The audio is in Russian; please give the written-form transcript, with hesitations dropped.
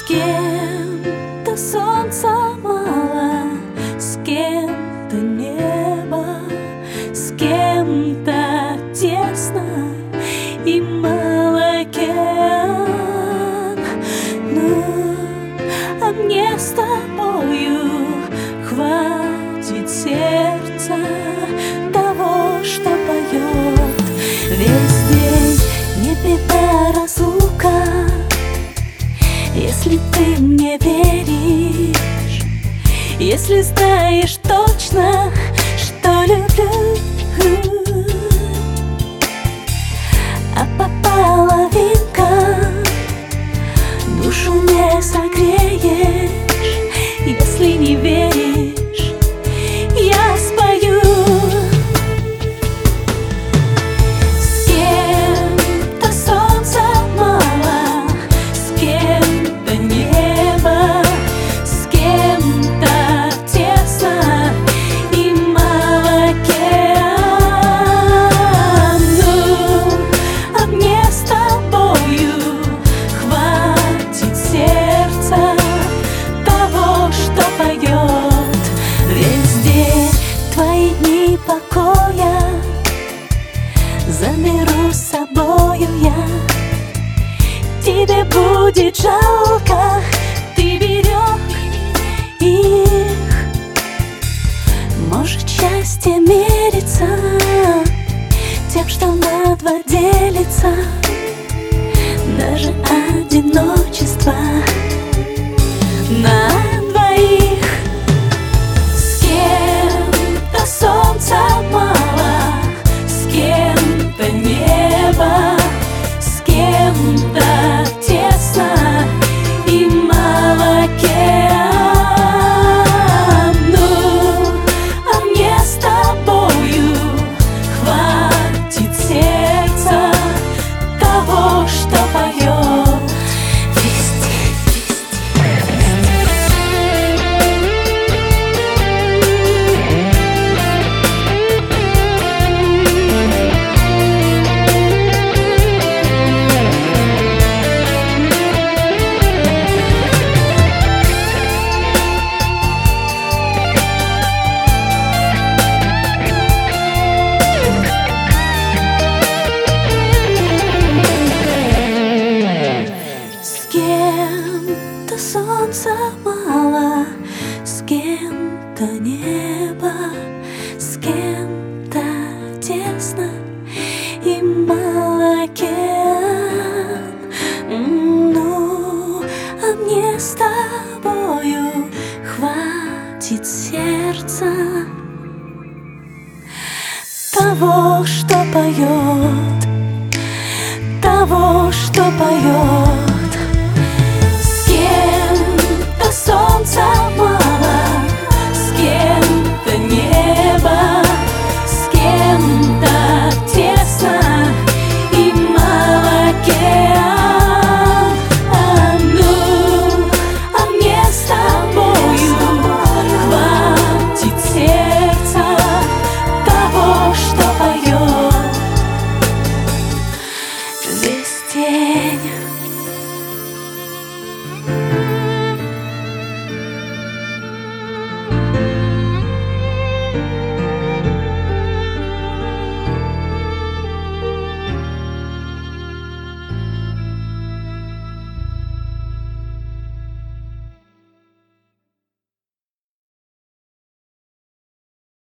кем-то солнца мало, с кем-то небо, с кем-то тесно и мал океан. Ну, а мне с тобою хватит сердца того, что поет весь день. Не беда разлука, если ты мне веришь, если знаешь точно, что люблю. А по половинкам душу не согреешь, если не веришь, я спою. С кем-то солнца мало, с кем-то небо, с кем-то тесно и мал океан. Ну, а мне с тобою хватит сердца того, что поет весь день. Твои дни покоя заберу с собою я. Тебе будет жалко, ты берег их. Может, счастье мерится тем, что на два делится, даже одиночество на двоих. С кем-то солнца мало, с кем-то небо, с кем-то тесно и мал океан. Ну, а мне с тобою хватит сердца того, что поет везде. С кем-то солнца мало, с кем-то небо, с кем-то тесно и мал океан. Ну, а мне с тобою хватит сердца того, что поет, того, что поет.